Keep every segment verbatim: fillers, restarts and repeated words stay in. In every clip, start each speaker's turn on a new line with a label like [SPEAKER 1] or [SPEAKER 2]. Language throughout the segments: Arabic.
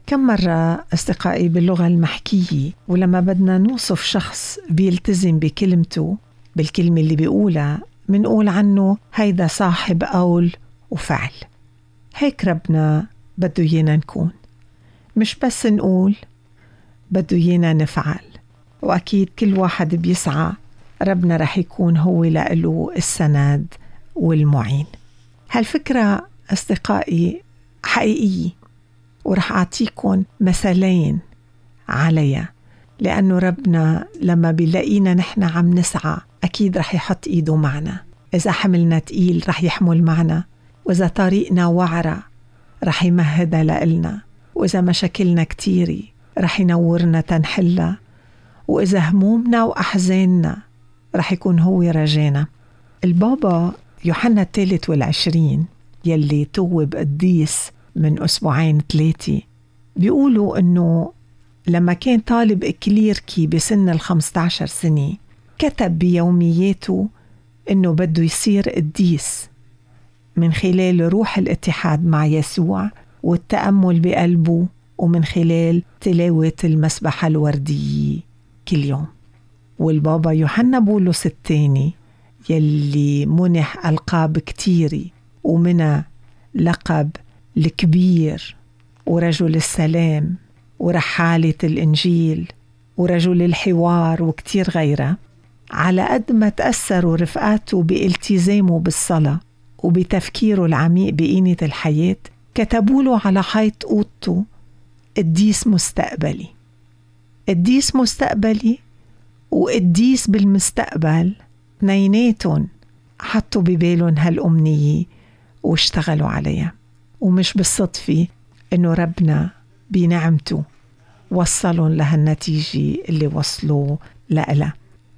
[SPEAKER 1] كم مرة أصدقائي باللغة المحكية ولما بدنا نوصف شخص بيلتزم بكلمته بالكلمة اللي بيقولها منقول عنه هيدا صاحب قول وفعل. هيك ربنا بده يينا نكون، مش بس نقول، بده يينا نفعل. وأكيد كل واحد بيسعى ربنا رح يكون هو لأله السند والمعين. هالفكرة أصدقائي حقيقية، ورح أعطيكم مثالين عليها، لأنه ربنا لما بيلاقينا نحن عم نسعى أكيد رح يحط إيده معنا. إذا حملنا تقيل رح يحمل معنا، وإذا طريقنا وعرة رح يمهدها لإلنا، وإذا مشاكلنا كتيري رح ينورنا تنحلها، وإذا همومنا وأحزاننا رح يكون هو رجانا. البابا يوحنا الثالث والعشرين يلي توب قديس من أسبوعين ثلاثة بيقولوا أنه لما كان طالب إكليركي بسن الخمسة عشر سنة كتب بيومياته أنه بده يصير قديس من خلال روح الاتحاد مع يسوع والتأمل بقلبه، ومن خلال تلاوة المسبحة الوردية كل يوم. والبابا يوحنا بولس الثاني يلي منح ألقاب كتيري، ومنها لقب الكبير ورجل السلام ورحالة الإنجيل ورجل الحوار وكتير غيرها، على قد ما تأثروا رفقاته بالتزامه بالصلاة وبتفكيره العميق بقيمة الحياة، كتبوا له على حيط أوضته قديس مستقبلي. قديس مستقبلي وقديس بالمستقبل، اثنيناتهم حطوا ببالهم هالأمنية واشتغلوا عليها. ومش بالصدفة إنه ربنا بنعمته وصلهم لهالنتيجة اللي وصلوا لها.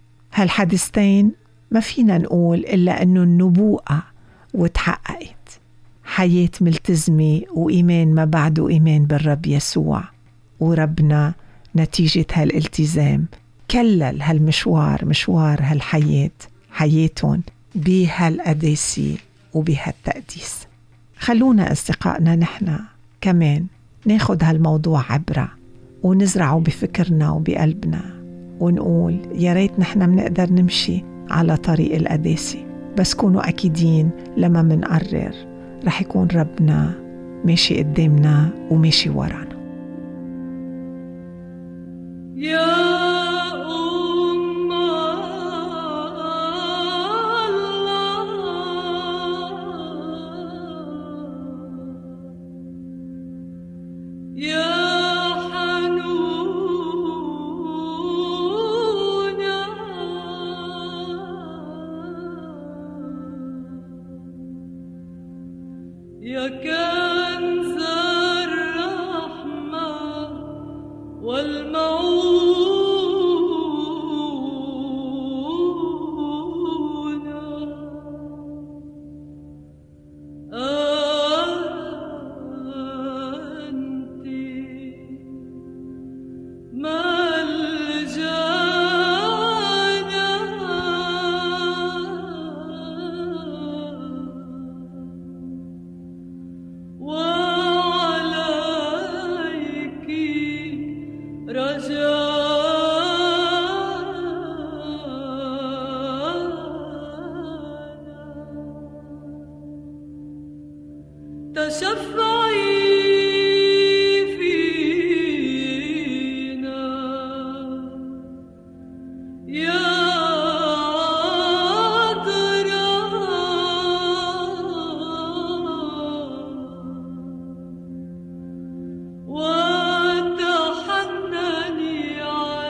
[SPEAKER 1] هالحدثتين ما فينا نقول إلا إنه النبوءة وتحققت. حياة ملتزمة وإيمان ما بعده إيمان بالرب يسوع، وربنا نتيجة هالالتزام كلل هالمشوار، مشوار هالحياة، حياتهم بهالقداسة وبهالتقديس. خلونا أصدقائنا نحن كمان ناخد هالموضوع عبرة ونزرعه بفكرنا وبقلبنا، ونقول يا ريت نحن منقدر نمشي على طريق القداسة، بس كونوا أكيدين لما منقرر رح يكون ربنا ماشي قدامنا وماشي ورانا.
[SPEAKER 2] يا يا كنز الرحمة والمعونة، أنت ملجأنا وعليك رجانا. تشفعي فينا يا وتحنني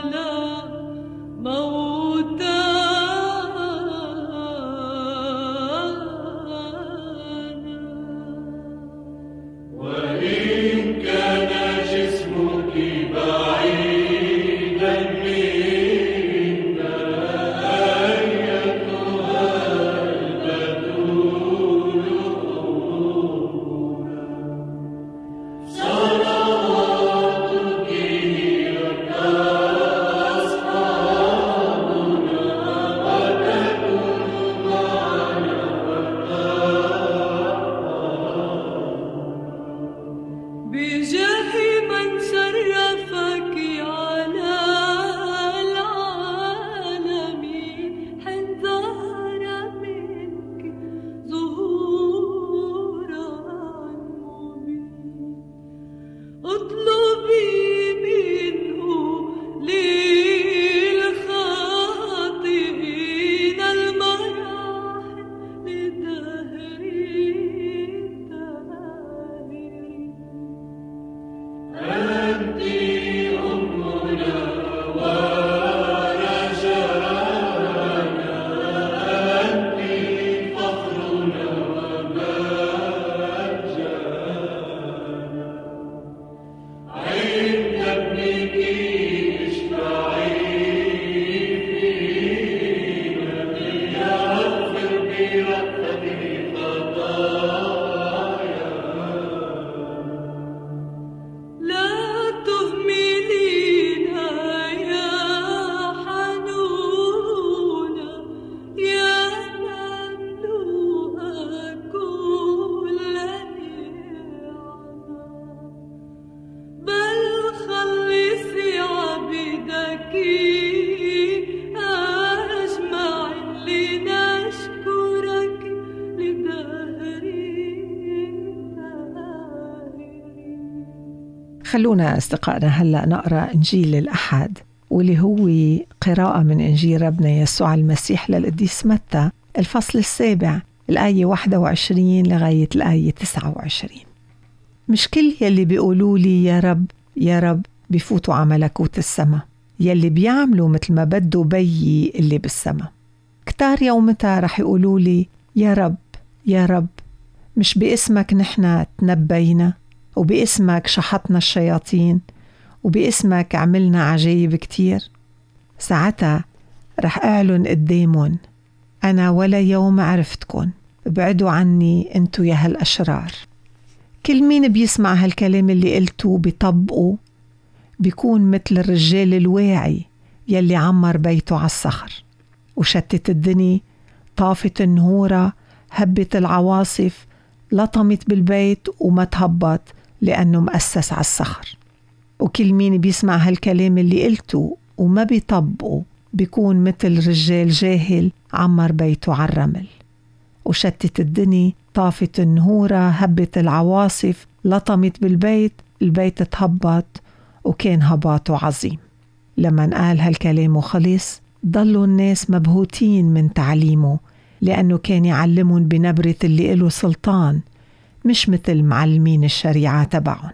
[SPEAKER 1] خلونا أصدقائنا هلأ نقرأ إنجيل الأحد، واللي هو قراءة من إنجيل ربنا يسوع المسيح للقديس متى الفصل السابع الآية واحد وعشرين لغاية الآية تسعة وعشرين. مش كل يلي بيقولوا لي يا رب يا رب بيفوتوا على ملكوت السما، يلي بيعملوا مثل ما بده بيي اللي بالسما. كتار يومتها رح يقولوا لي يا رب يا رب، مش باسمك نحن تنبينا، وباسمك شحطنا الشياطين، وباسمك عملنا عجائب كتير. ساعتها رح أعلن قدامهم أنا ولا يوم عرفتكن، ابعدوا عني انتو يا هالأشرار. كل مين بيسمع هالكلام اللي قلته بيطبقه بيكون مثل الرجال الواعي يلي عمر بيته على الصخر، وشتت الدنيا، طافت النهورة، هبت العواصف، لطمت بالبيت وما تهبط لأنه مؤسس على الصخر. وكل مين بيسمع هالكلام اللي قلته وما بيطبقه بيكون مثل رجال جاهل عمر بيته على الرمل، وشتت الدنيا، طافت النهورة، هبت العواصف، لطمت بالبيت، البيت تهبط وكان هباطه عظيم. لما قال هالكلام وخلص ضلوا الناس مبهوتين من تعليمه، لأنه كان يعلمهم بنبرة اللي له سلطان، مش مثل معلمين الشريعة تبعهم.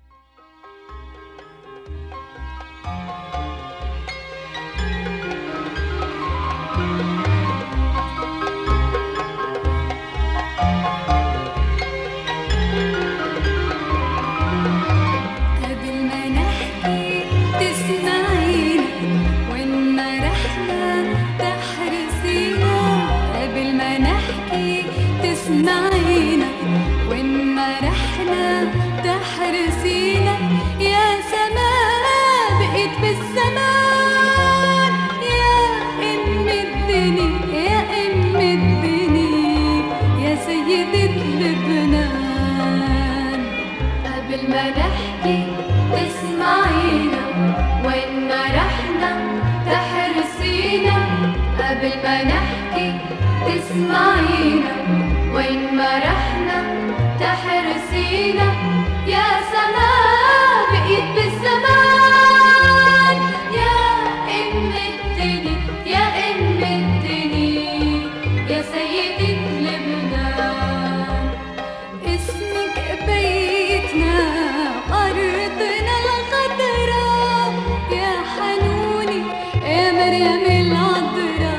[SPEAKER 3] تسمعينا وين ما رحنا تحرسينا، يا سماء بقيت بالزمان، يا أم الدنيا يا أم الدنيا يا سيدة لبنان. اسمك بيتنا أرضنا الخضراء، يا حنوني يا مريم العذراء.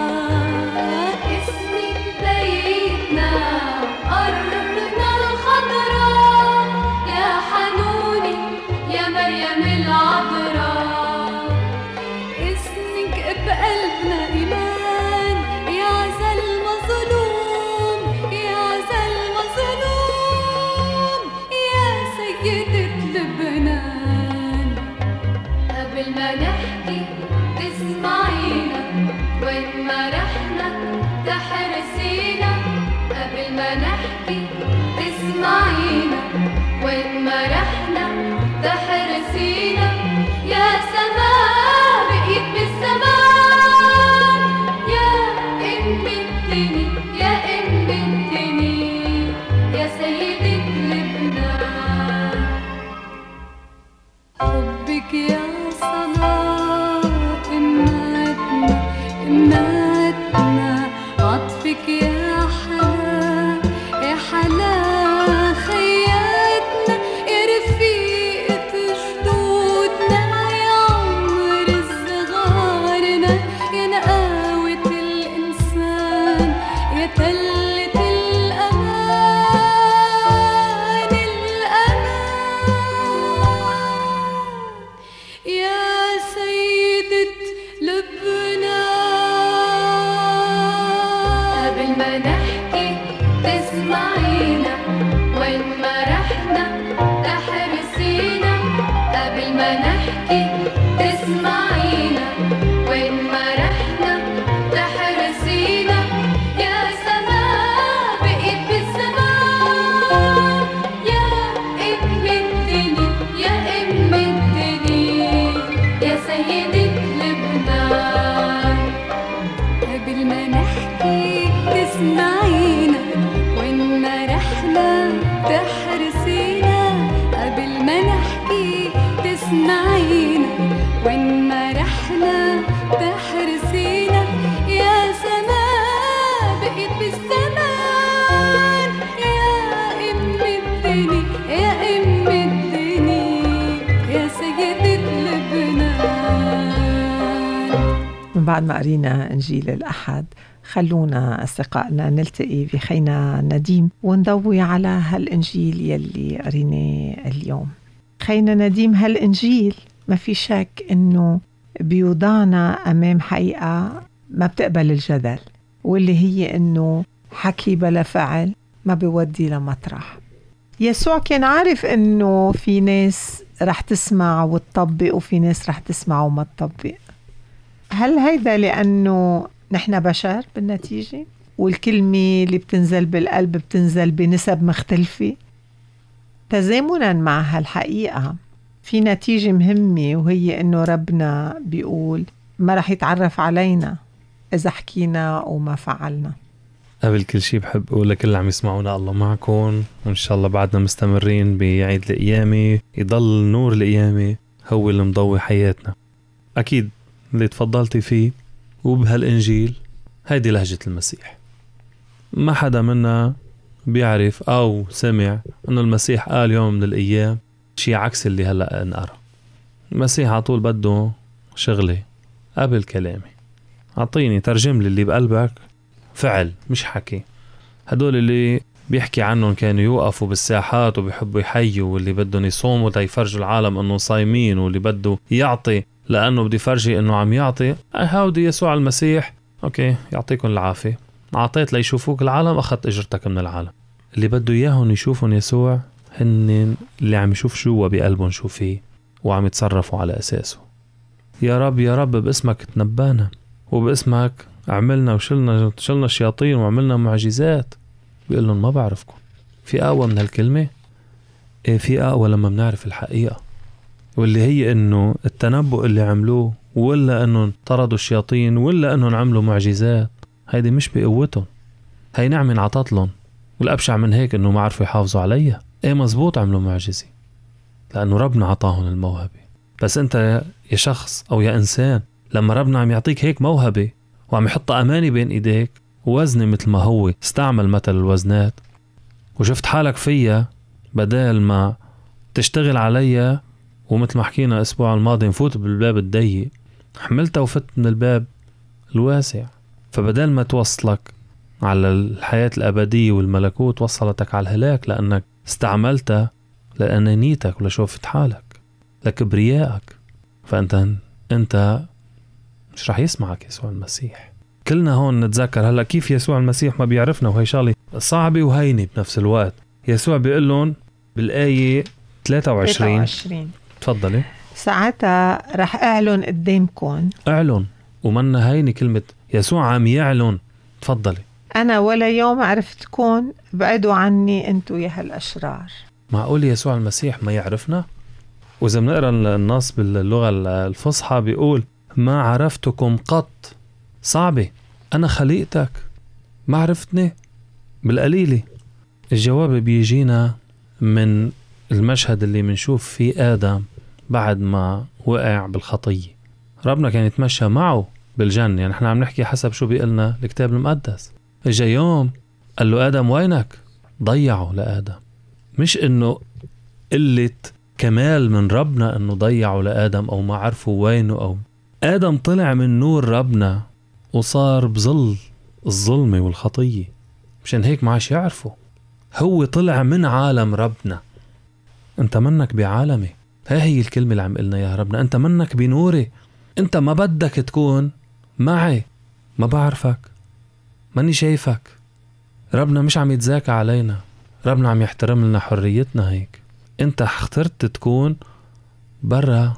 [SPEAKER 3] أرضنا الخضراء يا حنوني يا مريم العذراء. اسمك بقلبنا إيمان، يا عزى المظلوم يا عزى المظلوم يا سيدة لبنان. قبل ما نحكي تسمعينا، وين ما رحنا تحرسينا. قبل ما نحكي تسمعينا، وين ما رحنا تحرسينا، يا سماء بقيت بالزمان، يا أم الدنيا يا أم الدنيا يا سيدة لبنان. حبك يا صلاة إماتنا إماتنا، عطفك يا تحرسينا. قبل ما نحكي معينا وين ما رحنا تحرسينا يا سماء بقيت بالزمان يا أم الدنيا يا أم الدنيا يا سيدة لبنان.
[SPEAKER 1] من بعد ما قرينا إنجيل الأحد خلونا أصدقائنا نلتقي بخينا نديم ونضوي على هالإنجيل يلي قريناه اليوم. خينا نديم، هالإنجيل ما في شك إنه بيوضعنا أمام حقيقة ما بتقبل الجدل، واللي هي إنه حكي بلا فعل ما بيودي لمطرح. يسوع كان عارف إنه في ناس رح تسمع وتطبق وفي ناس رح تسمع وما تطبق. هل هيدا لأنه نحن بشر بالنتيجة والكلمة اللي بتنزل بالقلب بتنزل بنسب مختلفة؟ تزامنا مع هالحقيقة في نتيجة مهمة، وهي إنه ربنا بيقول ما رح يتعرف علينا إذا حكينا وما فعلنا.
[SPEAKER 4] قبل كل شيء بحب أقول لكل اللي عم يسمعونا الله معكم، وإن شاء الله بعدنا مستمرين بعيد القيامة، يضل نور القيامة هو اللي مضوي حياتنا. أكيد اللي تفضلتي فيه وبهالإنجيل هيدي لهجة المسيح. ما حدا منا بيعرف أو سمع أنه المسيح قال يوم من الأيام شيء عكس اللي هلأ نقرأ. المسيح عطول بده شغلة قبل كلامي، عطيني ترجم لي اللي بقلبك فعل مش حكي. هدول اللي بيحكي عنهم كانوا يوقفوا بالساحات وبيحبوا يحيوا، واللي بدهم يصوموا تيفرجوا العالم أنه صايمين، واللي بده يعطي لأنه بدي فرجي أنه عم يعطي. هاودي يسوع المسيح أوكي يعطيكم العافية، عطيت ليشوفوك العالم، أخذت أجرتك من العالم. اللي بده إياهم يشوفون يسوع هن اللي عم يشوف جوا بقلبهم شو فيه وعم يتصرفوا على أساسه. يا رب يا رب باسمك تنبانا، وباسمك عملنا وشلنا شلنا الشياطين وعملنا معجزات. بيقول لهم ما بعرفكم. في أقوى من هالكلمة؟ إيه في أقوى لما بنعرف الحقيقة، واللي هي إنه التنبؤ اللي عملوه، ولا إنه طردوا الشياطين، ولا إنه عملوا معجزات. هيدي مش بقوتهم، هي نعمة عطتلهم. والأبشع من هيك إنه ما عرفوا يحافظوا عليها. إيه مزبوط عملوا معجزة لأنه ربنا عطاهم الموهبة. بس أنت يا شخص أو يا إنسان، لما ربنا عم يعطيك هيك موهبة وعم يحط أماني بين إيديك ووزني مثل ما هو استعمل مثل الوزنات، وشفت حالك فيها بدال ما تشتغل عليها، ومثل ما حكينا أسبوع الماضي نفوت بالباب الضيق، حملتها وفت من الباب الواسع. فبدل ما توصلك على الحياة الأبدية والملكوت وصلتك على الهلاك، لأنك استعملتها لأنانيتك ولشوفت حالك لكبريائك. فأنت أنت مش رح يسمعك يسوع المسيح. كلنا هون نتذكر هلأ كيف يسوع المسيح ما بيعرفنا، وهي شغلة صعبة وهينة بنفس الوقت. يسوع بيقول لهم بالآية ثلاثة وعشرين تفضلي،
[SPEAKER 1] ساعتها رح أعلن قدامكم.
[SPEAKER 4] أعلن، ومنا هيني كلمة يسوع عم يعلن. تفضلي.
[SPEAKER 1] أنا ولا يوم عرفتكم، بعدوا عني أنتوا يا هالأشرار.
[SPEAKER 4] معقول يسوع المسيح ما يعرفنا؟ وإذا بنقرأ النص باللغة الفصحى بيقول ما عرفتكم قط. صعبة، أنا خليقتك ما عرفتني بالقليلة. الجواب بيجينا من المشهد اللي منشوف فيه آدم بعد ما وقع بالخطية. ربنا كان يتمشى معه بالجنة، يعني احنا عم نحكي حسب شو بيقلنا الكتاب المقدس. اجا يوم قال له آدم وينك؟ ضيعه لآدم. مش انه قلة كمال من ربنا انه ضيعه لآدم او ما عرفوا وينه، او آدم طلع من نور ربنا وصار بظل الظلمة والخطية، مشان هيك ما عاش يعرفه. هو طلع من عالم ربنا. انت منك بعالمي، هاي هي الكلمة اللي عم قلنا يا ربنا. انت منك بنوري، انت ما بدك تكون معي، ما بعرفك، ماني شايفك. ربنا مش عم يتزاكى علينا، ربنا عم يحترم لنا حريتنا. هيك انت اخترت تكون برا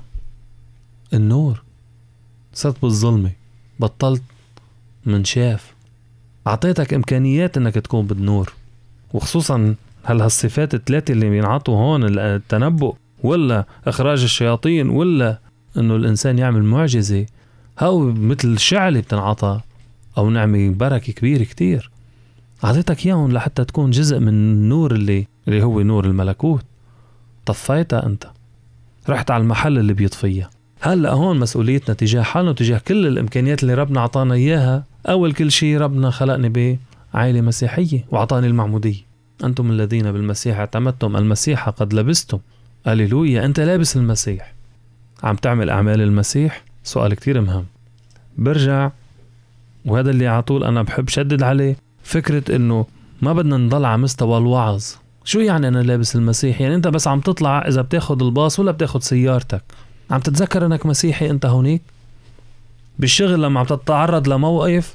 [SPEAKER 4] النور، صرت بالظلمة، بطلت من شاف. اعطيتك امكانيات انك تكون بالنور، وخصوصا هل هالصفات الثلاثة اللي بينعطوا هون، التنبؤ ولا اخراج الشياطين ولا انه الانسان يعمل معجزة، هاو مثل شعلة بتنعطى او نعمة بركة كبير كتير. اعطيتك اياهم لحتى تكون جزء من النور اللي اللي هو نور الملكوت. طفيتها انت. رحت على المحل اللي بيطفيها. هلأ هون مسؤوليتنا تجاه حالنا وتجاه كل الإمكانيات اللي ربنا عطانا إياها. أول كل شيء ربنا خلقني بعائلة مسيحية وعطاني المعمودية. أنتم الذين بالمسيح اعتمدتم المسيح قد لبستم. هللويا، أنت لابس المسيح. عم تعمل أعمال المسيح؟ سؤال كتير مهم. برجع وهذا اللي عطول أنا بحب شدد عليه، فكرة إنه ما بدنا نضل على مستوى الوعظ. شو يعني أنا لابس المسيح؟ يعني أنت بس عم تطلع إذا بتاخد الباص ولا بتاخد سيارتك عم تتذكر أنك مسيحي أنت هونيك؟ بالشغل لما عم تتعرض لموقف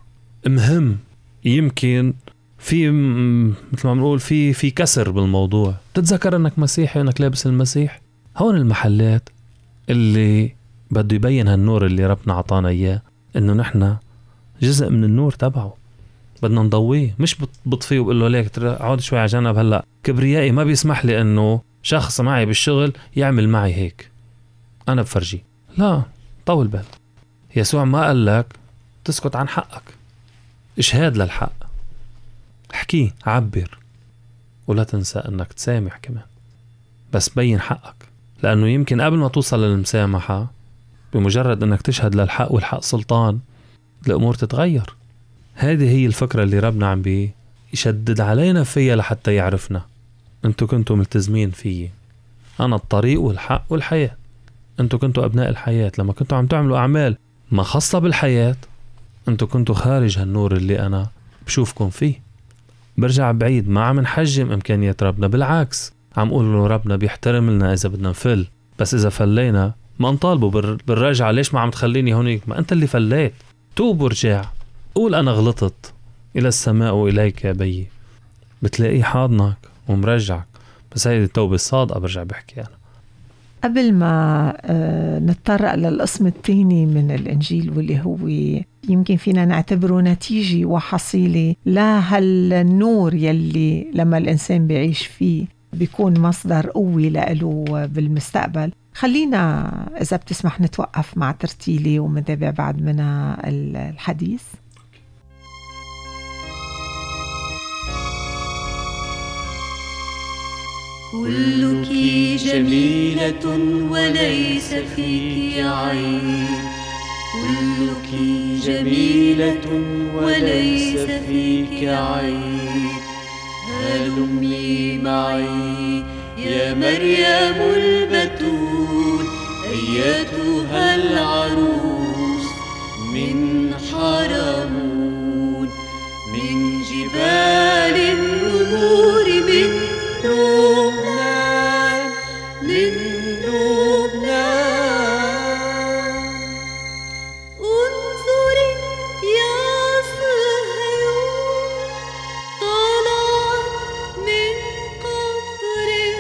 [SPEAKER 4] مهم يمكن في مثل ما بنقول في في كسر بالموضوع، تتذكر أنك مسيحي أنك لابس المسيح. هون المحلات اللي بده يبين هالنور اللي ربنا عطانا إياه، إنه نحن جزء من النور تبعه بدنا نضويه، مش بطفيه وبقول له ليك عود شوي على جنب. هلا كبريائي ما بيسمح لي إنه شخص معي بالشغل يعمل معي هيك، أنا بفرجي. لا، طول بال. يسوع ما قال لك تسكت عن حقك، إشهاد للحق، احكيه، عبر، ولا تنسى أنك تسامح كمان، بس بين حقك. لأنه يمكن قبل ما توصل للمسامحة بمجرد أنك تشهد للحق والحق سلطان الأمور تتغير. هذه هي الفكرة اللي ربنا عم بي يشدد علينا فيها لحتى يعرفنا. أنتوا كنتوا ملتزمين فيه، أنا الطريق والحق والحياة. أنتوا كنتوا أبناء الحياة. لما كنتوا عم تعملوا أعمال ما خاصة بالحياة أنتوا كنتوا خارج هالنور اللي أنا بشوفكم فيه. برجع بعيد، ما عم نحجم إمكانيات ربنا، بالعكس عم قول له ربنا بيحترم لنا إذا بدنا نفل، بس إذا فلينا ما نطالبه بالرجعة. ليش ما عم تخليني هونيك؟ ما أنت اللي فليت. توب ورجع، قول أنا غلطت، إلى السماء وإليك يا بيي، بتلاقيه حاضنك ومرجعك. بس هاي التوبة الصادقة برجع بحكي أنا.
[SPEAKER 1] قبل ما نتطرق للقسم الثاني من الإنجيل واللي هو يمكن فينا نعتبره نتيجة وحصيلة لهالنور يلي لما الإنسان بيعيش فيه بيكون مصدر قوي له بالمستقبل، خلينا إذا بتسمح نتوقف مع ترتيلي ومنتابع بعد منها الحديث.
[SPEAKER 2] كلك جميلة وليس فيك عيب، كلك جميلة وليس فيك عيب. هلمي معي يا مريم البتول أيتها العروس من حرمون، من جبال النور من لبنان، من لبنان. انظري يا صهيون طلعت من قبرك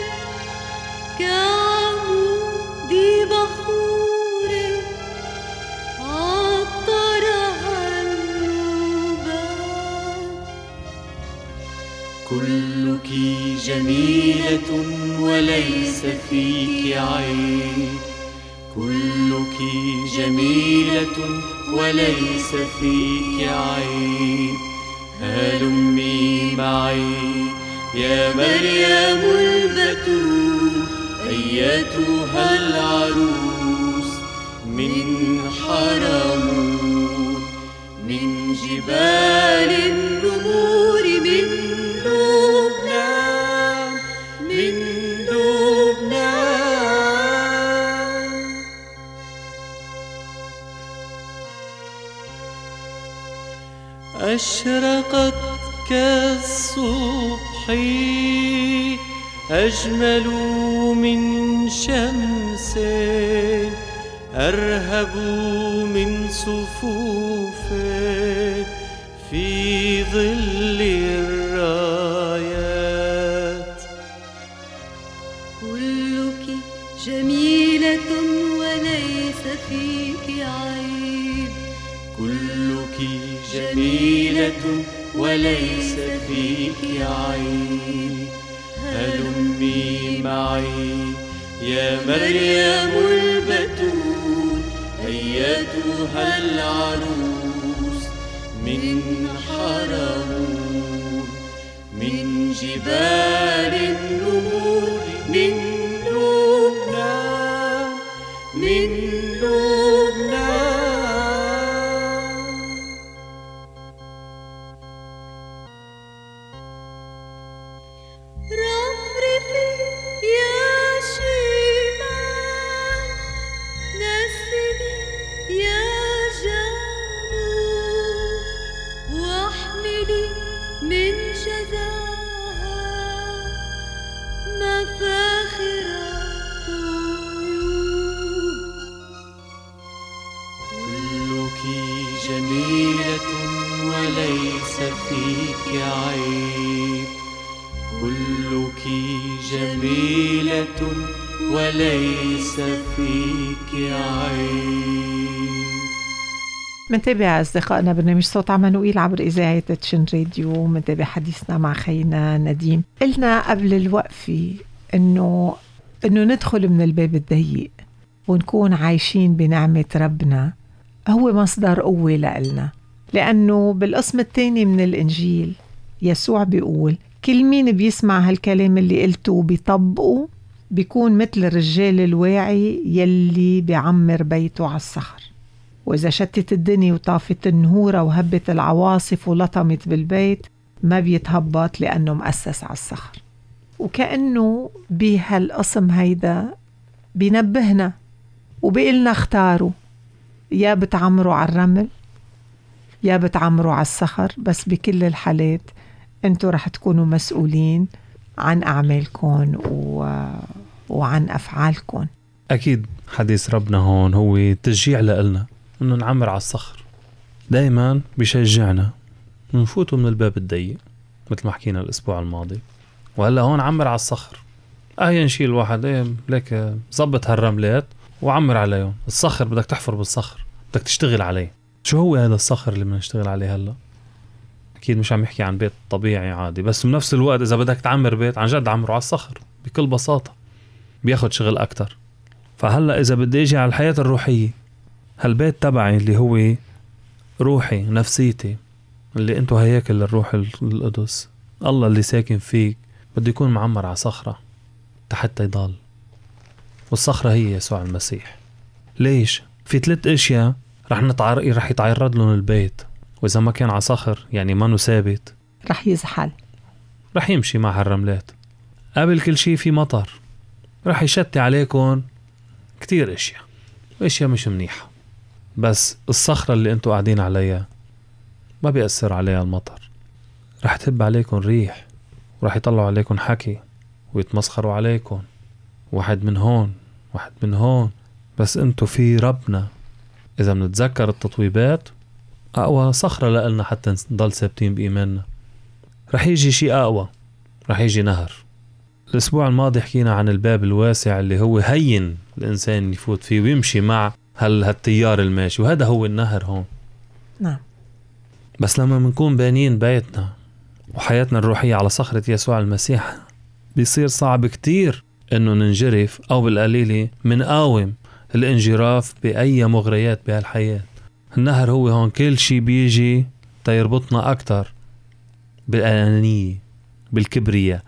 [SPEAKER 2] كعمود بخور عطرها النبات. كلك جميلة وليس فيك عيب، كلك جميلة وليس فيك عيب. هلمي معي يا مريم البتول أيتها العروس من حرمون، من جبال النمور من لبنان، من لبنان. أشرقت كالصبح أجمل من شمس، أرهب من صفوف في ظل الرايات. كلك جميلة وليس فيك عيب، كلك جميلة وليس فيك عيب. هلمي معي يا مريم البتول أيتها العروس من حرمون، من جبال النمور من لبنان. من لبنان. رفرفي يا شمال، نسمي يا جنوب، واحملي من جزاها مفاخر كلك جميلة وليس فيك عيب، كلك جميلة وليس فيك عيب.
[SPEAKER 1] منتابع أصدقائنا برنامج صوت عمانوئيل عبر إذاعة تشن راديو. منتابع حديثنا مع خينا نديم. قلنا قبل الوقفة إنه إنه ندخل من الباب الضيق ونكون عايشين بنعمة ربنا هو مصدر قوة لنا، لأنه بالقسم الثاني من الإنجيل يسوع بيقول كل مين بيسمع هالكلام اللي قلته وبيطبقه بيكون مثل الرجال الواعي يلي بيعمر بيته على الصخر، وإذا شتت الدنيا وطافت النهورة وهبت العواصف ولطمت بالبيت ما بيتهبط لأنه مؤسس على الصخر. وكأنه بهالقسم هيدا بينبهنا وبيقلنا اختاروا، يا بتعمروا على الرمل يا بتعمروا على الصخر، بس بكل الحالات انتوا رح تكونوا مسؤولين عن أعمالكم و... وعن أفعالكم.
[SPEAKER 4] أكيد حديث ربنا هون هو تشجيع لنا إنه نعمر على الصخر. دايما بيشجعنا نفوتوا من الباب الضيق مثل ما حكينا الأسبوع الماضي، وهلا هون عمر على الصخر. أهي نشيل واحد ايه لك زبط هالرملات وعمر عليهم. الصخر بدك تحفر بالصخر، بدك تشتغل عليه. شو هو هذا الصخر اللي بدنا نشتغل عليه هلا؟ أكيد مش عم يحكي عن بيت طبيعي عادي، بس بنفس الوقت إذا بدك تعمر بيت عن جد عمره على الصخر بكل بساطة، بياخد شغل أكتر. فهلا إذا بدي أجي على الحياة الروحية، هالبيت تبعي اللي هو روحي نفسيتي اللي أنتو هياكل للروح القدس، الله اللي ساكن فيك، بده يكون معمر على صخرة حتى يضل. والصخرة هي يسوع المسيح. ليش؟ في ثلاث اشياء رح نتعرض رح يتعرض لهم البيت، واذا ما كان على صخر يعني ما نو ثابت
[SPEAKER 1] رح يزحل،
[SPEAKER 4] رح يمشي مع هالرملات. قبل كل شيء في مطر، رح يشتي عليكم كتير اشياء اشياء مش منيحة. بس الصخرة اللي انتوا قاعدين عليها ما بيأثر عليها المطر، رح تهب عليكم ريح ورح يطلعوا عليكم حكي ويتمسخروا عليكم، واحد من هون واحد من هون. بس انتو في ربنا. اذا بنتذكر التطويبات، اقوى صخرة لقلنا حتى نضل ثابتين بإيماننا. رح يجي شيء اقوى، رح يجي نهر. الاسبوع الماضي حكينا عن الباب الواسع اللي هو هين الانسان يفوت فيه ويمشي مع هال هالتيار الماشي، وهذا هو النهر هون.
[SPEAKER 1] نعم.
[SPEAKER 4] بس لما منكون بانين بيتنا وحياتنا الروحية على صخرة يسوع المسيح، بيصير صعب كتير انه ننجرف او بالقليلة منقاوم الانجراف بأي مغريات بهالحياة. النهر هو هون كل شي بيجي تيربطنا اكتر بالأنانية، بالكبرياء،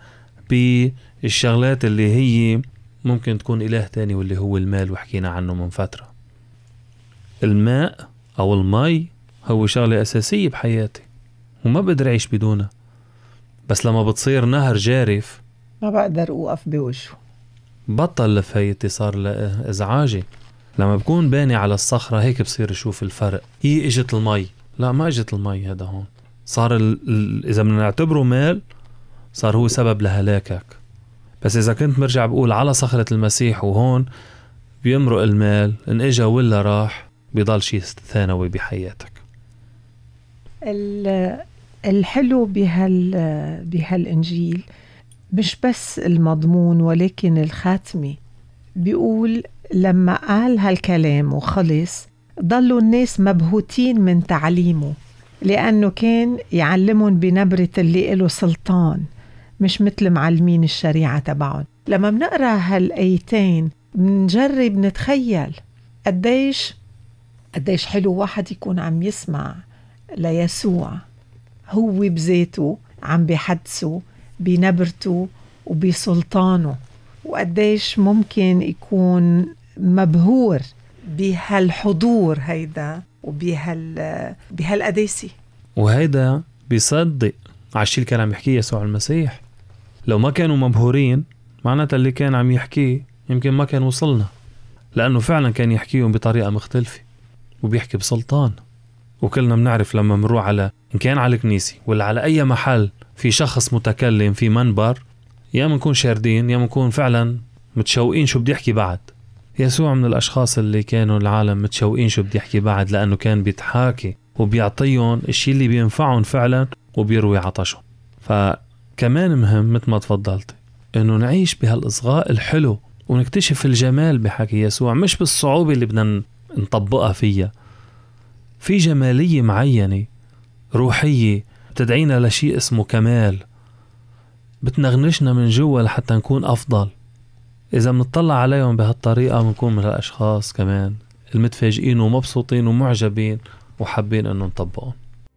[SPEAKER 4] بالشغلات اللي هي ممكن تكون إله تاني واللي هو المال، وحكينا عنه من فترة. الماء او المي هو شغلة أساسية بحياتي وما بقدر أعيش بدونه، بس لما بتصير نهر جارف
[SPEAKER 1] ما بقدر أوقف بوجهه،
[SPEAKER 4] بطل لفايتي، صار لإزعاجي. لما بكون باني على الصخرة هيك بصير أشوف الفرق. هي إجت المي، لا ما إجت المي، هذا هون صار ال... ال... إذا بدنا نعتبره مال صار هو سبب لهلاكك. بس إذا كنت مرجع بقول على صخرة المسيح وهون بيمرق المال، إن إجا ولا راح بيضل شيء ثانوي بحياتك.
[SPEAKER 1] الحلو بهال بهالإنجيل مش بس المضمون ولكن الخاتمة. بيقول لما قال هالكلام وخلص ضلوا الناس مبهوتين من تعليمه، لأنه كان يعلمهم بنبرة اللي له سلطان، مش مثل معلمين الشريعة تبعهم. لما بنقرأ هالآيتين بنجرب نتخيل قديش قديش حلو واحد يكون عم يسمع ليسوع هو بذاته عم بيحدثه بنبرته وبسلطانه، وقديش ممكن يكون مبهور بهالحضور هيدا وبهال بهالقداسة.
[SPEAKER 4] وهيدا بيصدق على الشيء اللي كان عم يحكيه يسوع المسيح. لو ما كانوا مبهورين معناتها اللي كان عم يحكيه يمكن ما كان وصلنا، لأنه فعلا كان يحكيهم بطريقة مختلفة وبيحكي بسلطان. وكلنا بنعرف لما منروح على إن كان على الكنيسة ولا على أي محل في شخص متكلم في منبر، يا منكون شاردين يا منكون فعلا متشوقين شو بدي يحكي بعد. يسوع من الأشخاص اللي كانوا العالم متشوقين شو بدي يحكي بعد، لأنه كان بيتحاكي وبيعطيهم الشيء اللي بينفعهم فعلا وبيروي عطشهم. فكمان مهم مثل ما تفضلت إنه نعيش بهالإصغاء الحلو ونكتشف الجمال بحكي يسوع، مش بالصعوبة اللي بدنا نطبقها فيها. في جمالية معينة روحية بتدعينا لشيء اسمه كمال، بتنغنشنا من جوا لحتى نكون أفضل. إذا منطلع عليهم بهالطريقة منكون من الأشخاص كمان المتفاجئين ومبسوطين ومعجبين وحابين أنه نطبقهم.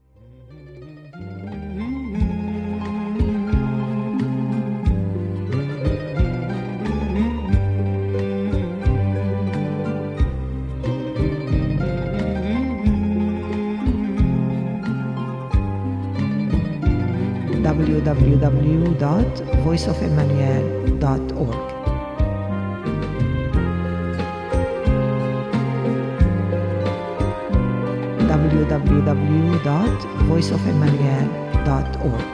[SPEAKER 1] دبليو دبليو دبليو دوت فويس اوف إيمانويل دوت أورج. دبليو دبليو دبليو دوت فويس اوف إيمانويل دوت أورج.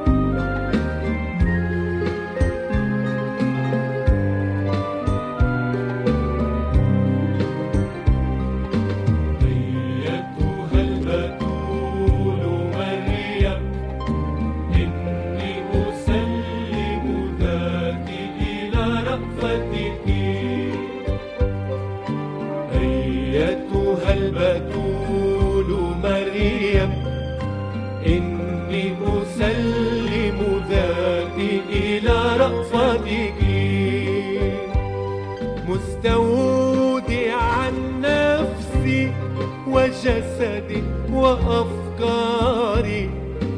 [SPEAKER 2] مستودع نفسي وجسدي وأفكاري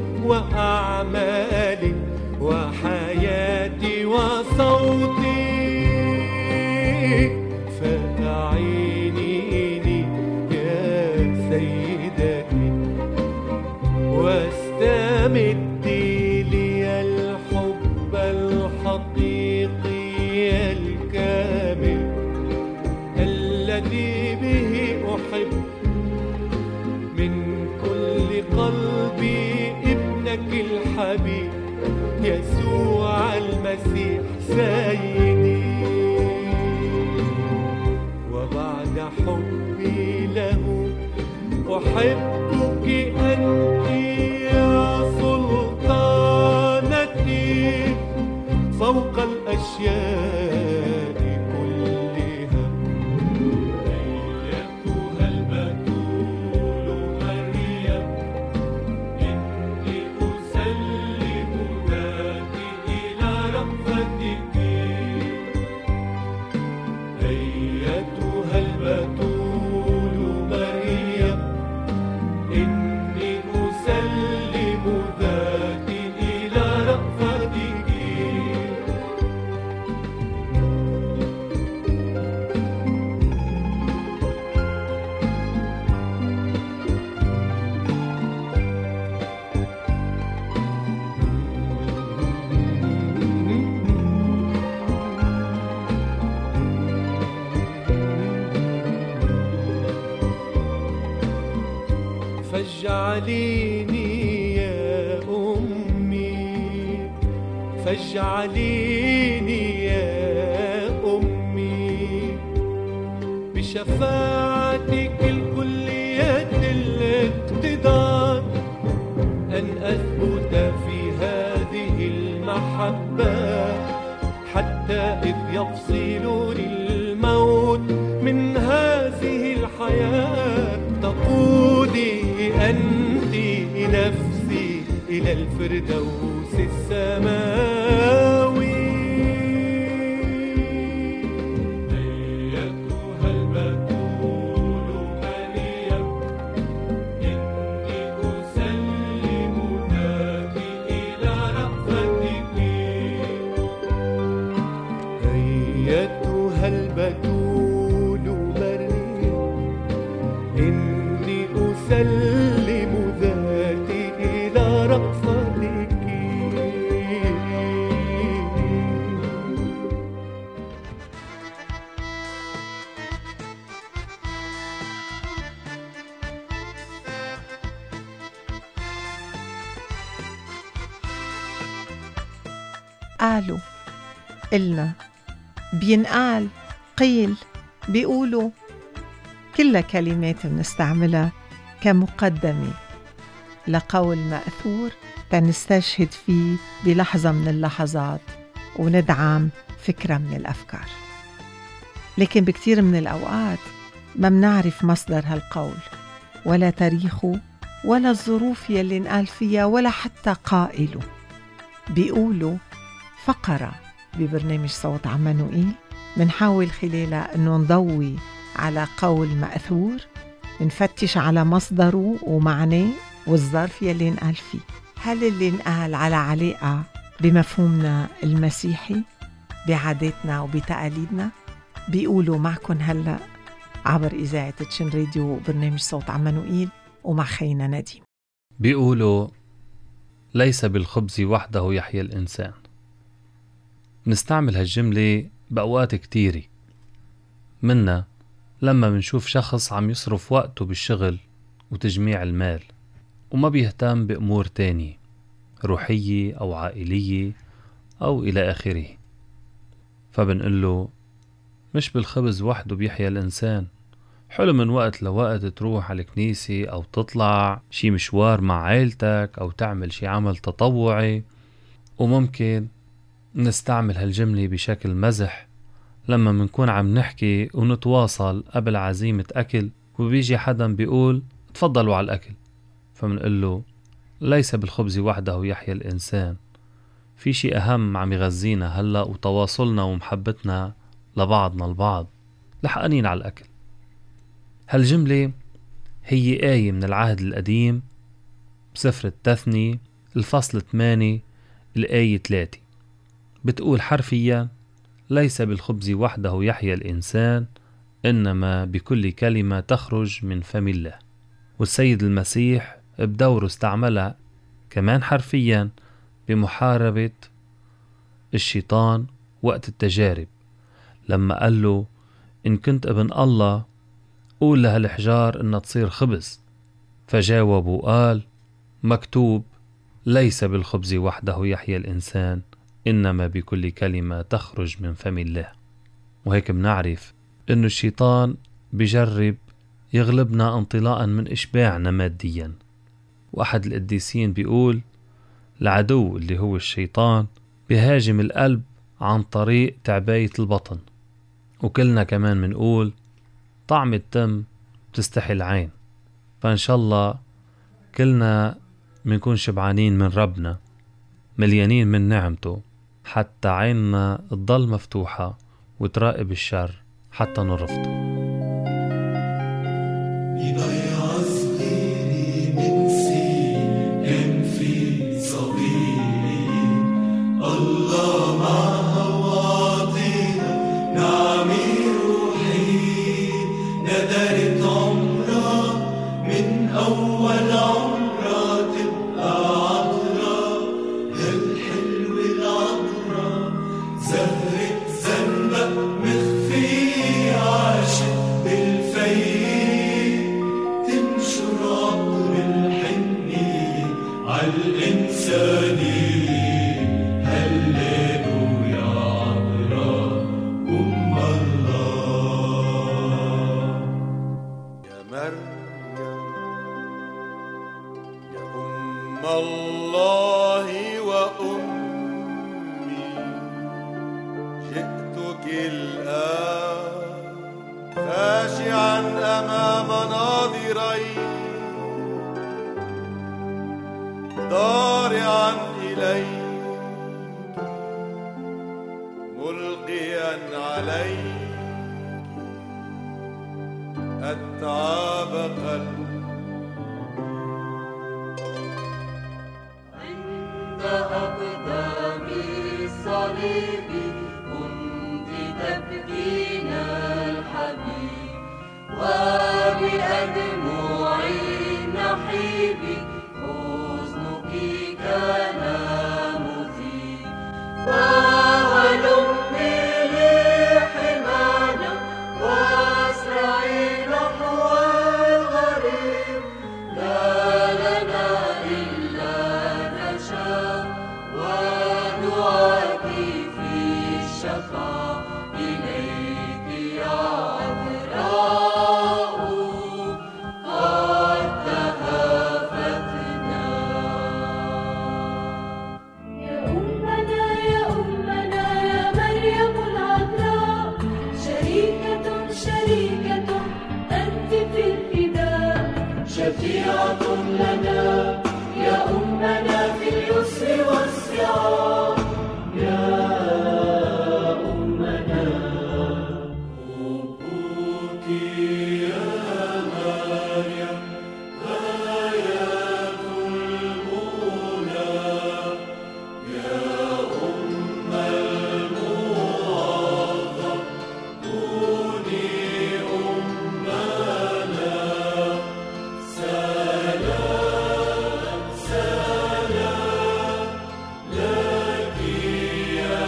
[SPEAKER 2] وأعمالي وحياتي وصوتي، فأعينيني يا سيدتي واستمدي لي الحب الحقيقي الكامل الذي به أحب من كل قلبي ابنك الحبيب يسوع المسيح سيدي. وبعد حبي له أحبك أنت يا سلطانتي فوق الأشياء كلها. أيتها البتول مريم إني أسلم ذاتي إلى رأفتك. أيتها البتول مريم إني أسلم ذاتي إلى رأفتك. فاجعليني يا أمي فاجعليني يا أمي بشفاعتك الكلية الاقتدار أن أثبت في هذه المحبة حتى إذ يفصلني الموت من هذه الحياة تقودي أنت نفسي إلى الفردوس السماوي. أيتها البتول مريم إني أسلم ذاتي إلى رأفتك. أيتها البتول
[SPEAKER 1] قالوا، إلنا، بينقال، قيل، بيقولوا، كلها كلمات بنستعملها كمقدمة لقول مأثور تنستشهد فيه بلحظة من اللحظات وندعم فكرة من الأفكار. لكن بكتير من الأوقات ما منعرف مصدر هالقول ولا تاريخه ولا الظروف يلي نقال فيها ولا حتى قائله. بيقولوا فقرة ببرنامج صوت عمانوئيل منحاول خلالها أنه نضوي على قول مأثور، نفتش على مصدره ومعناه والظرف يلي نقال فيه. هل اللي نقال على علاقة بمفهومنا المسيحي، بعاداتنا وبتقاليدنا؟ بيقولوا معكن هلأ عبر إذاعة تشن راديو برنامج صوت عمانوئيل ومع خينا نديم.
[SPEAKER 4] بيقولوا ليس بالخبز وحده يحيى الإنسان. نستعمل هالجملة بأوقات كتيرة، منا لما منشوف شخص عم يصرف وقته بالشغل وتجميع المال وما بيهتم بأمور تانية روحية أو عائلية أو إلى آخره، فبنقله مش بالخبز وحده بيحيى الإنسان. حلو من وقت لوقت تروح على الكنيسة أو تطلع شي مشوار مع عائلتك أو تعمل شي عمل تطوعي. وممكن نستعمل هالجملة بشكل مزح لما منكون عم نحكي ونتواصل قبل عزيمة أكل وبيجي حدا بيقول تفضلوا على الأكل، فمنقله ليس بالخبز وحده يحيى الإنسان. في شي أهم عم يغذينا هلأ وتواصلنا ومحبتنا لبعضنا البعض، لحقانين على الأكل. هالجملة هي آية من العهد القديم بسفر التثنية الفصل ثمانية الآية ثلاثة، بتقول حرفيا ليس بالخبز وحده يحيى الإنسان إنما بكل كلمة تخرج من فم الله. والسيد المسيح بدوره استعملها كمان حرفيا بمحاربة الشيطان وقت التجارب، لما قال له إن كنت ابن الله قول لها الحجار إنها تصير خبز، فجاوب وقال مكتوب ليس بالخبز وحده يحيى الإنسان إنما بكل كلمة تخرج من فم الله. وهيك بنعرف إنه الشيطان بجرب يغلبنا انطلاقا من إشباعنا ماديا. وأحد القديسين بيقول العدو اللي هو الشيطان بيهاجم القلب عن طريق تعباية البطن. وكلنا كمان منقول طعم التم تستحي العين. فإن شاء الله كلنا منكون شبعانين من ربنا، مليانين من نعمته، حتى عيننا تضل مفتوحة وتراقب الشر حتى نرفضه.
[SPEAKER 2] بضيعة صغيرة من سنين كان في صبية الله معها وعطيها نعمة روحية ندرت عمرها من أول عمرها تبقى عطرة هالحلوة العطرة زهرة زنبق مخفية عاشت بالفيل عالإنسانية هللويا عذراء أم الله. يا مريم يا أم الله وأمي جئتك الآن خاشعا أمام ناظري ضارعا إليك ملقيا عليك أتعاب قلبي.
[SPEAKER 3] عند أقدامي صليبي كنت تبكينا الحبيب وبأدموعي نحيبي كان مثيب وهلمي لحمانا واسرعي نحو الغريب لا لنا إلا نشاء ودعاك شفيعة لنا يا أمنا في اليسر والصعاب يا أمنا حبك يا مريم غاية المنى يا أم المعظم كوني أمنا سلام سلام لك يا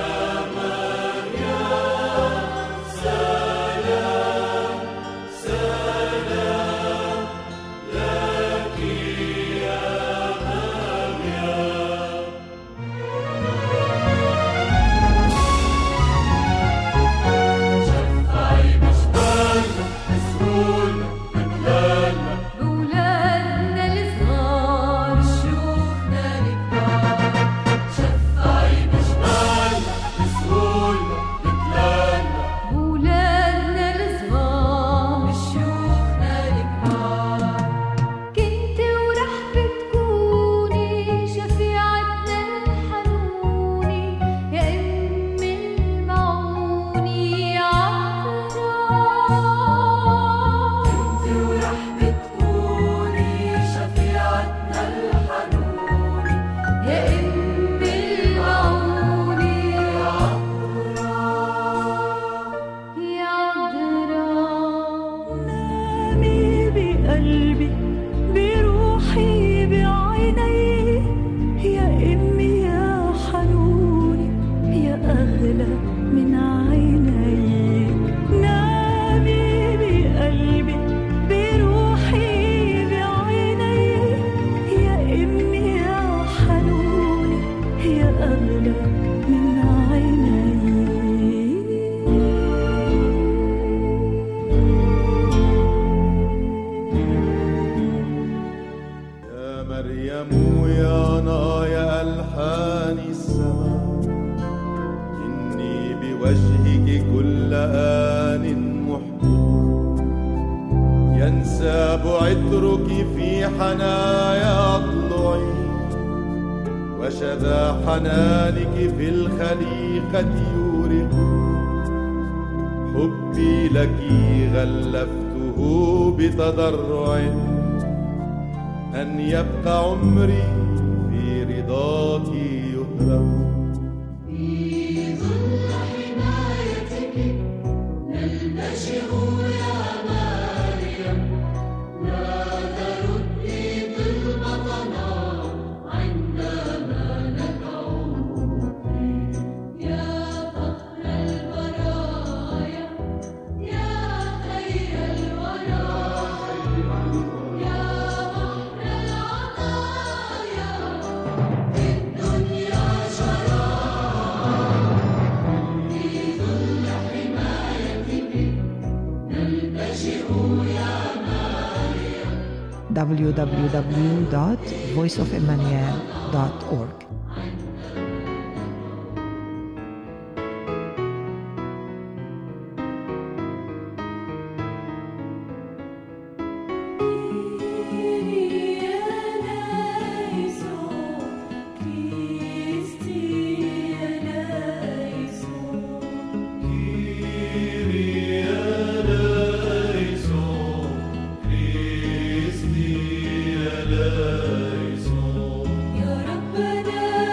[SPEAKER 3] مريم سلام سلام لك يا مريم شفعي بشبال مسؤول بتلالنا
[SPEAKER 5] بولادنا الصغار شيوخنا الكبار
[SPEAKER 3] شفعي بشبال مسؤول بتلالنا
[SPEAKER 5] بولادنا الصغار شيوخنا الكبار كنت ورح بتكوني شفيعتنا الحنوني يا أم المعوني عطران
[SPEAKER 3] انت ورح بتكوني شفيعتنا الحنوني
[SPEAKER 5] يا أم المعوني يا عذراء
[SPEAKER 6] نامي بقلبي بروحي بعيني يا أمي يا حنوني يا أغلى من عيني نامي بقلبي بروحي بعيني يا أمي يا حنوني يا أغلى من عيني
[SPEAKER 2] يا مريم يا نايا ألحان السماء إني بوجهك كل آن محبوب ينساب عطرك في حنايا أضلعي وشذا حنانك في الخليقة يورق حبي لك غلفته بتضرع أن يبقى عمري في رضاك يهرب
[SPEAKER 3] في ظل حمايتك نلتجئ يا مريم لا تردي طلبتنا عندما ندعوك يا فخر البرايا يا خير الورايا يا بحر العطايا في الدنيا شراب في ظل حمايتك نلتجئ يا مريم
[SPEAKER 1] دبليو دبليو دبليو دوت فويس اوف إيمانويل دوت أورج.
[SPEAKER 6] يا ربنا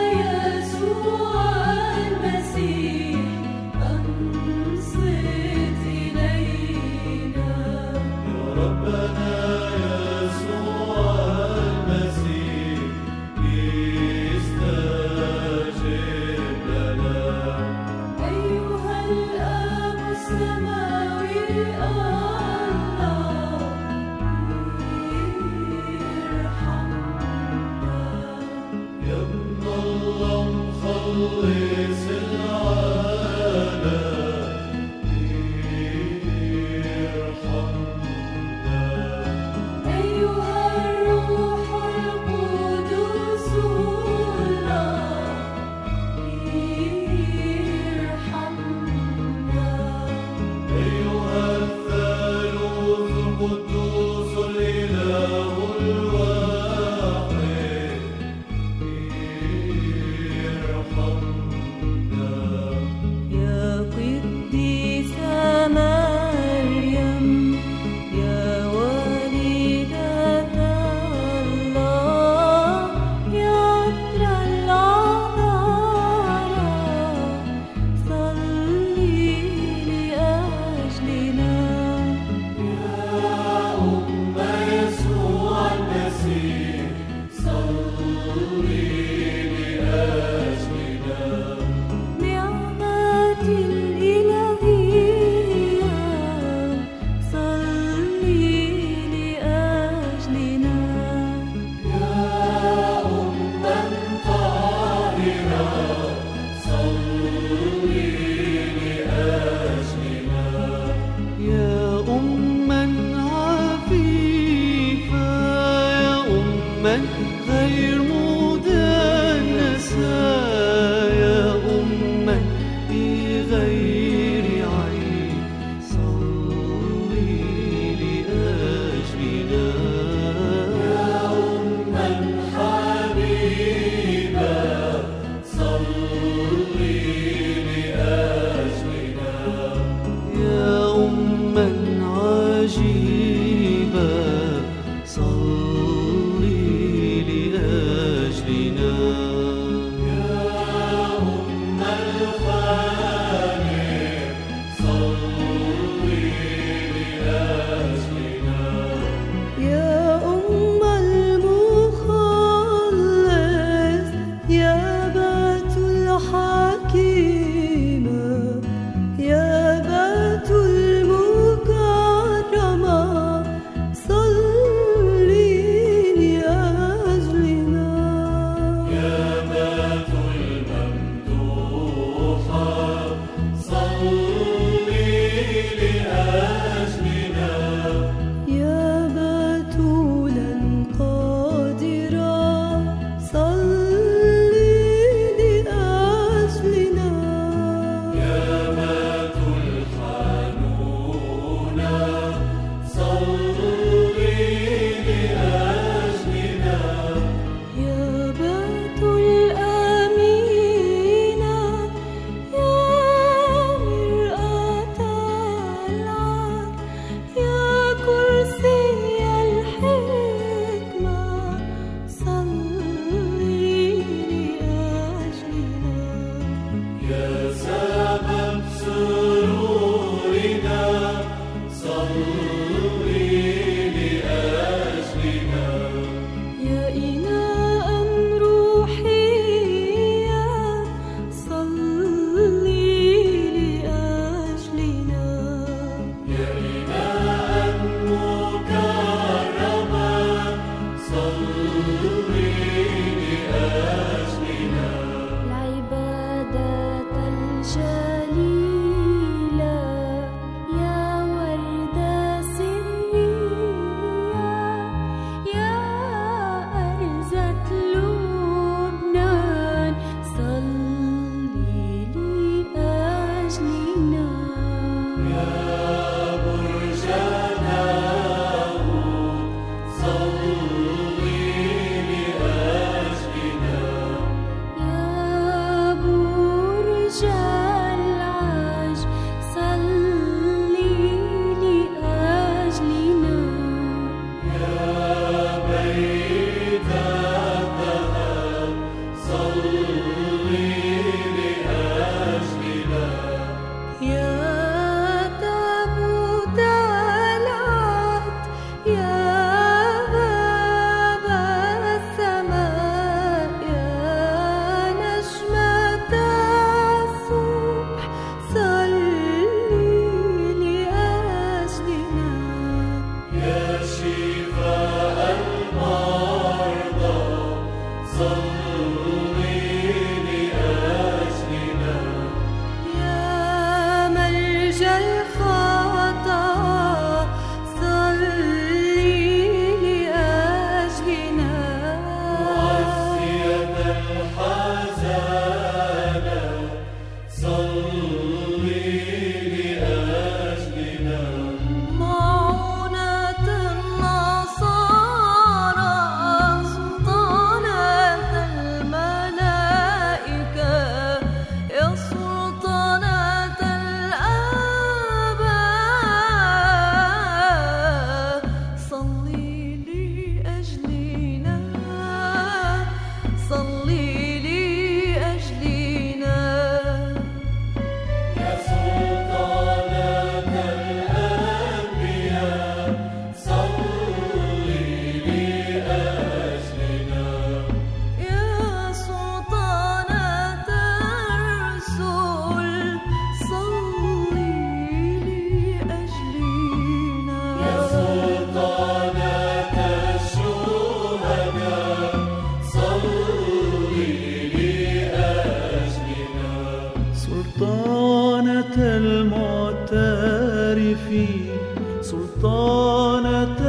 [SPEAKER 7] سلطانة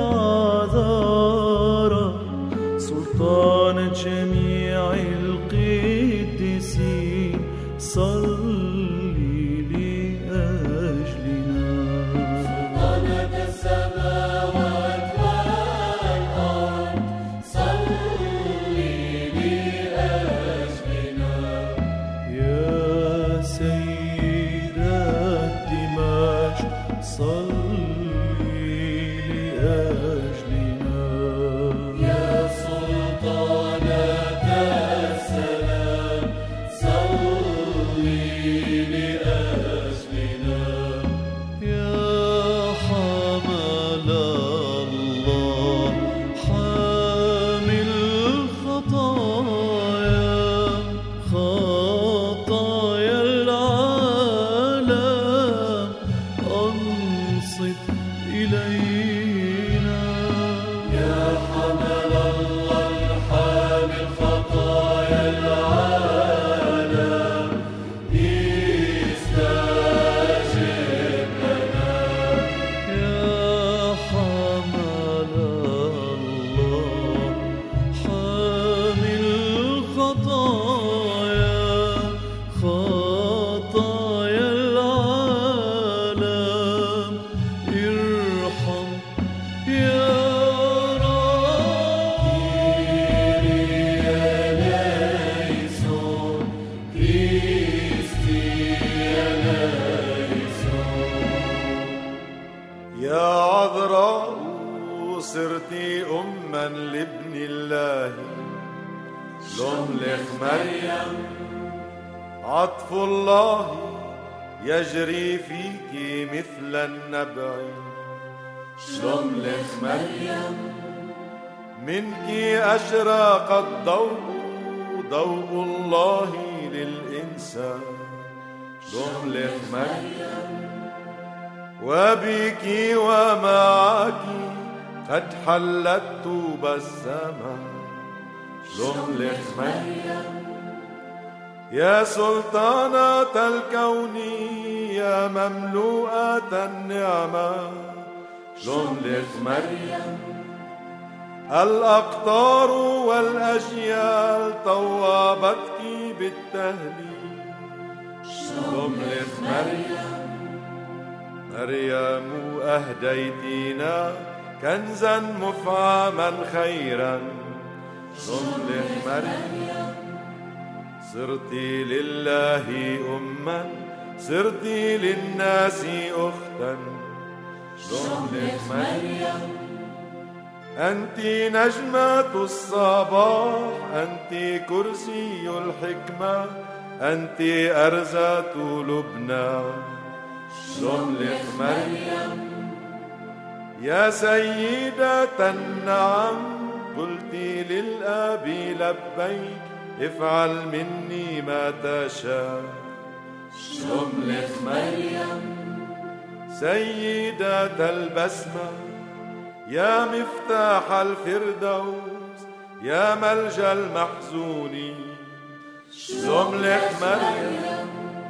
[SPEAKER 7] العذارى سلطان جميع القديسين صلي لأجلنا
[SPEAKER 3] سلطانة السماوات والأرض صلي لأجلنا
[SPEAKER 7] يا سيدة دمشق صلي لأجلنا
[SPEAKER 3] يا سلطانة السلام صلي لأجلنا
[SPEAKER 7] يا حمل الله حامل خطايا خطايا العالم أنصت إلينا
[SPEAKER 3] يا حمل الله الحامل خطايا العالم استجب لنا
[SPEAKER 7] يا حمل الله حامل خطايا خطايا العالم ارحم يا رب
[SPEAKER 3] ليسون كريستي ليسون
[SPEAKER 2] يا عذراء صرتي أما لابن الله لملخ مريم عطف الله يجري فيك مثل النبع لملخ مريم منك أشرق الضوء ضوء الله للإنسان لملخ مريم وبك ومعك قد حلت طوب السماء لملخ مريم يا سلطانة الكون يا مملوءة النعمة لملخ مريم الأقطار والأجيال طوابتك بالتهليل لملخ مريم مريم أهديتنا كنزا مفعما خيرا لملخ مريم صرتي لله أما صرتي للناس أختا لملخ مريم أنت نجمة الصباح أنت كرسي الحكمة أنت أرزة لبنى لملخ مريم يا سيدة النعم قلت للآب لبيك افعل مني ما تشاء لملخ مريم سيدة البسمة يا مفتاح الفردوس يا ملجأ المحزونين لملخ مريم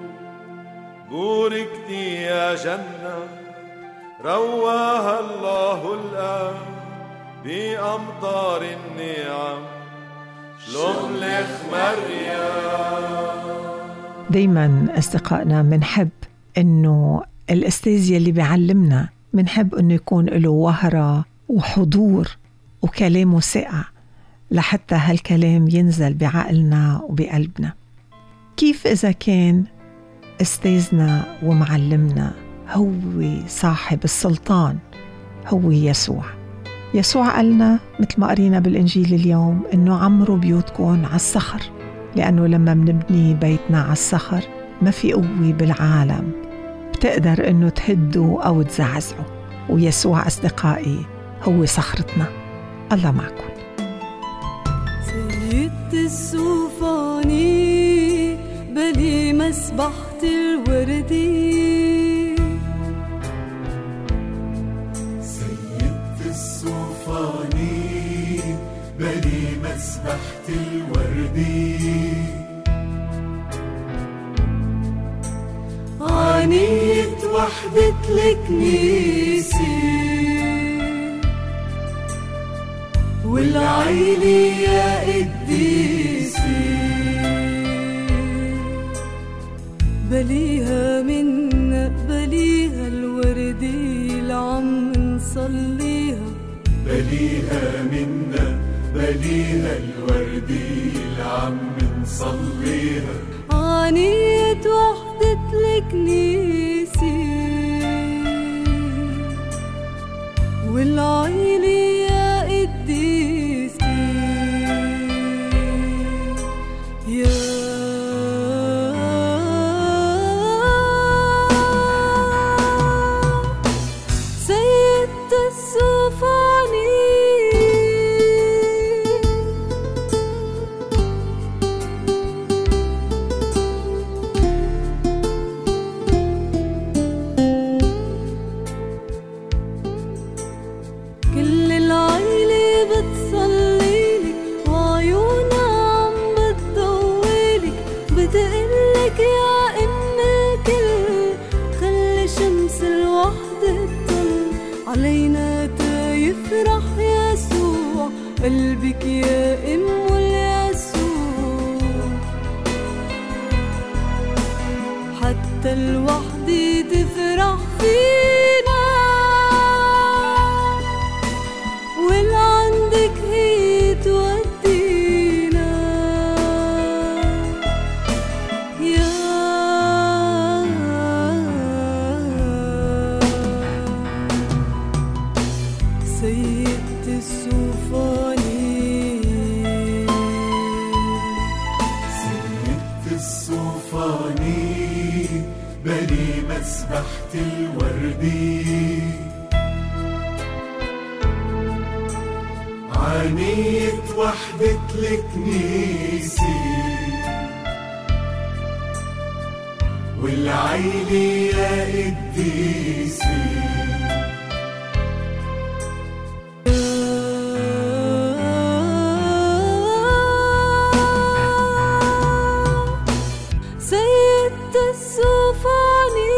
[SPEAKER 2] بوركتي يا جنة رواها الله الآن بأمطار النعم لملخ مريم.
[SPEAKER 1] دايما أصدقائنا منحب إنه الأستاذ يلي بيعلمنا منحب إنه يكون له وهرة وحضور وكلامه ساقع لحتى هالكلام ينزل بعقلنا وبقلبنا. كيف إذا كان أستاذنا ومعلمنا هو صاحب السلطان هو يسوع؟ يسوع قالنا مثل ما قرينا بالإنجيل اليوم إنه عمروا بيوتكم على الصخر، لأنه لما بنبني بيتنا على الصخر ما في قوة بالعالم بتقدر إنه تهده أو تزعزعه. ويسوع أصدقائي هو صخرتنا. الله معكم.
[SPEAKER 6] سيدة السوفاني بلي مسبحة الوردي،
[SPEAKER 3] سيدة السوفاني بلي مسبحة الوردي، عنية وحدة الكنيسة والعيلة يا قديسي،
[SPEAKER 6] بليها منا بليها الوردة اللي عم نصليها،
[SPEAKER 3] بليها منا بليها الوردة اللي عم نصليها.
[SPEAKER 6] عنية وحدة الكنيسة والعيلة يا قديسي، يا سيدة السوفاني. كل العيلة بتصليلك وعيونها عم بتضويلك، بتقلك يا أم الكل خلي شمس الوحدة تطل علينا تا يفرح يسوع، قلبك يا أم اليسوع، حتى الوحدة تفرح فينا والعندك هي تودينا، يا سيدة السوفاني.
[SPEAKER 3] سيدة السوفاني بني مسبحة الوردي، عنية وحدة الكنيسة والعيلة يا قديسي،
[SPEAKER 6] سيدة السوفاني.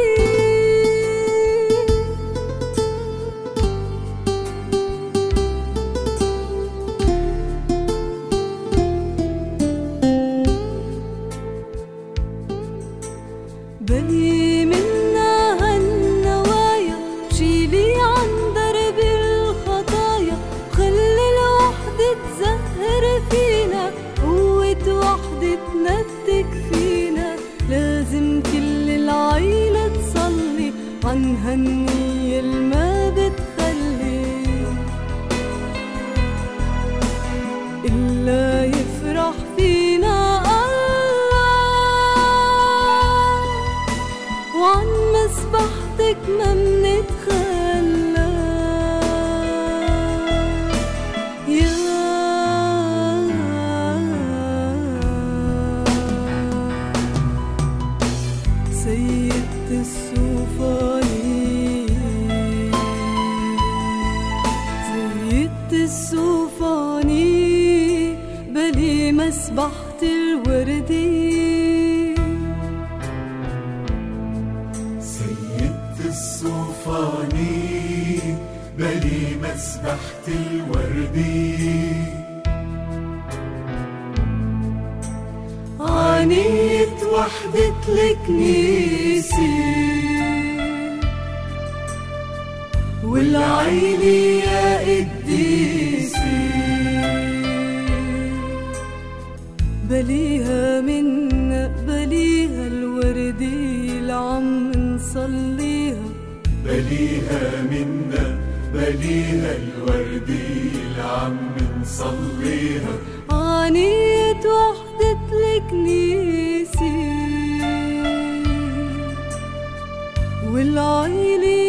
[SPEAKER 6] بلي منا هالنوايا شيلي عن درب الخطايا، خلي الوحدة تزهر فينا قوة وحدتنا تكفينا، لازم كل العيلة تصلي عن هالنية الما بتخلي إلا يفرح فينا وعن مسبحتك ما منتخلى، يا سيدة السوفاني. سيدة السوفاني بلي مسبحة الوردي،
[SPEAKER 3] السوفاني بلي مسبحة الوردي، عنية وحدة الكنيسة والعيلة يا قديسي،
[SPEAKER 6] بليها منا بليها الوردة اللي عم نصليها،
[SPEAKER 3] بليها منا بليها الوردة اللي عم نصليها.
[SPEAKER 6] عنية وحدة الكنيسة والعيلة